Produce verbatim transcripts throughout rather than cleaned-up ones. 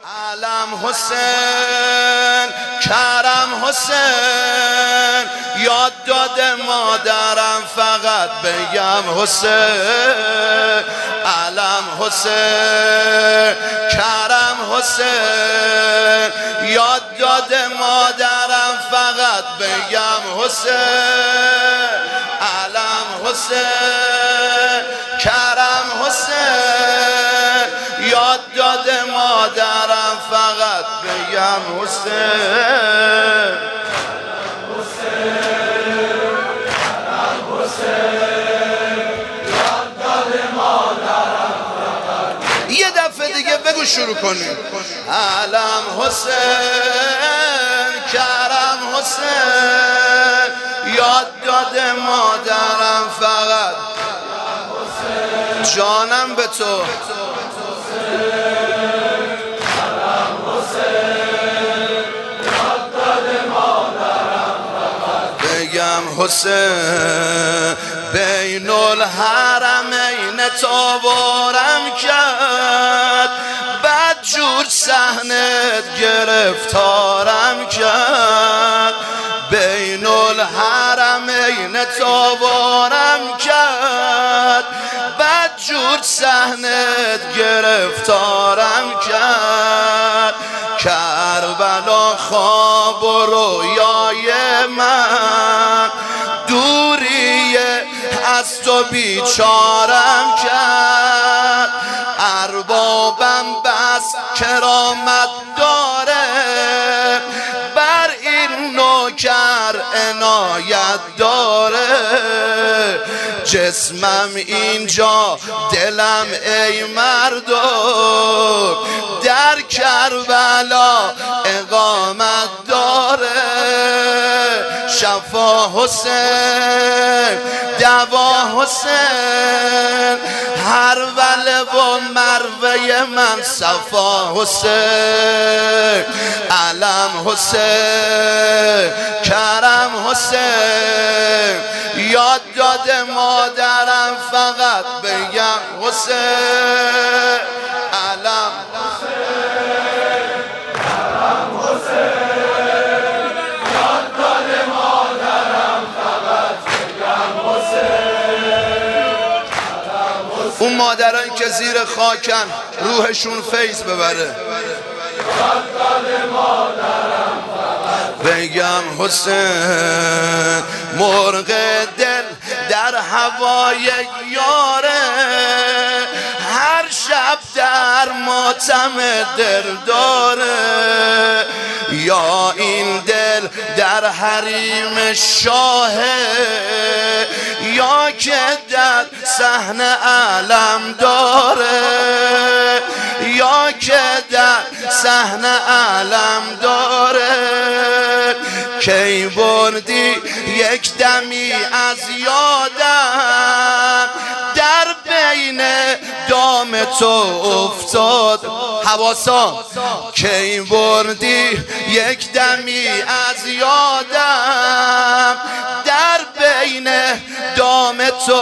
علم حسین، کرم حسین، یاد داده مادرم فقط بگم حسین. علم حسین، کرم حسین، یاد داده مادرم فقط بگم حسین. علم حسین، کرم حسین، یاد داده مادرم فقط بگم حسین. یه دفعه دیگه بگو شروع کنیم. علم حسین، کرم حسین، یاد داده مادرم فقط جانم به تو. بگم حسین، بین الحرمین تابارم کرد، بد جور صحنت گرفتارم کرد. بین الحرمین تابارم کرد، بد جور صحنت گرفتارم کرد. کربلا خواب و رویای من، دوری از تو بیچارم کرد. اربابم بس کرامت داره، بر این نوکر عنایت داره. جسمم اینجا دلم ای مردم، در کربلا اقامت داره. شفا حسین، دوا حسین، هر وله و مروه من صفا حسین. علم حسین، کرم حسین، یاد داده مادرم فقط بگم حسین. علم حسین، کرم حسین، یاد داده مادرم فقط بگم حسین. اون مادران که زیر خاکن روحشون فیض ببره. یاد داده مادرم بگم حسین. مرغ دل در هوای یاره، هر شب در ماتم دل داره. یا این دل در حریم شاهه، یا که در صحنه علم داره، یا که در صحنه علم داره. کی بردی یک دمی از یادم، در بین دام تو افتاد. حواسا کی بردی یک دمی از یادم، در بین دام تو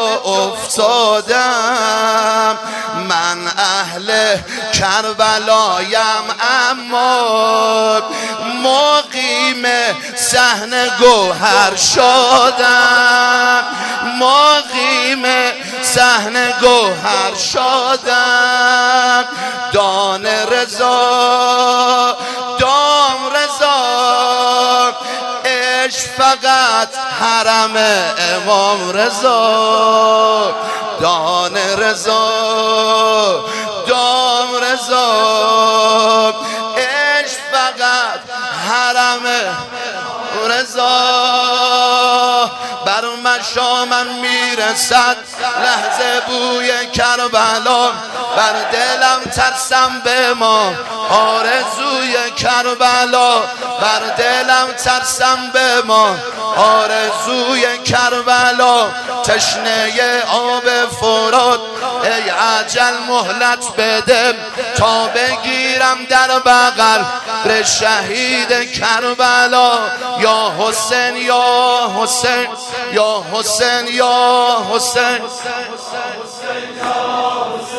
افتادم. من اهل کربلایم اما مقیم صحنه گوهر شدم. مقیم صحنه گوهر شدم. دان رضا، دام رضا، عشق فقط حرم امام رضا. دان رضا، دام رضا، عشق فقط حرم رضا. بر مشامم میرسد لحظه بوی کربلا، بر دلم ترسم به ما آرزوی کربلا. بر دلم ترسم به ما آرزوی کربلا. تشنه آب فرات ای عجل مهلت بده، تا بگیرم در بغل ر شهید کربلا. یا حسین، یا حسین، یا حسین، یا حسین، یا حسین.